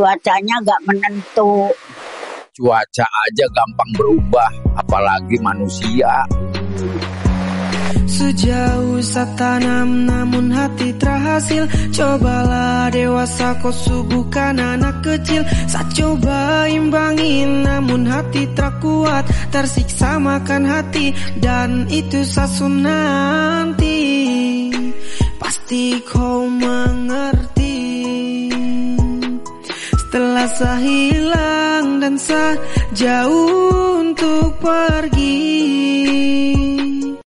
cuacanya gak menentu. Cuaca aja gampang berubah, apalagi manusia. Sejauh satanam namun hati terhasil. Cobalah dewasa kau suguhkan anak kecil. Saat coba imbangin namun hati terkuat. Tersiksa makan hati dan itu sasun nanti. Pasti kau mengerti. Setelah sah hilang dan sah jauh untuk pergi.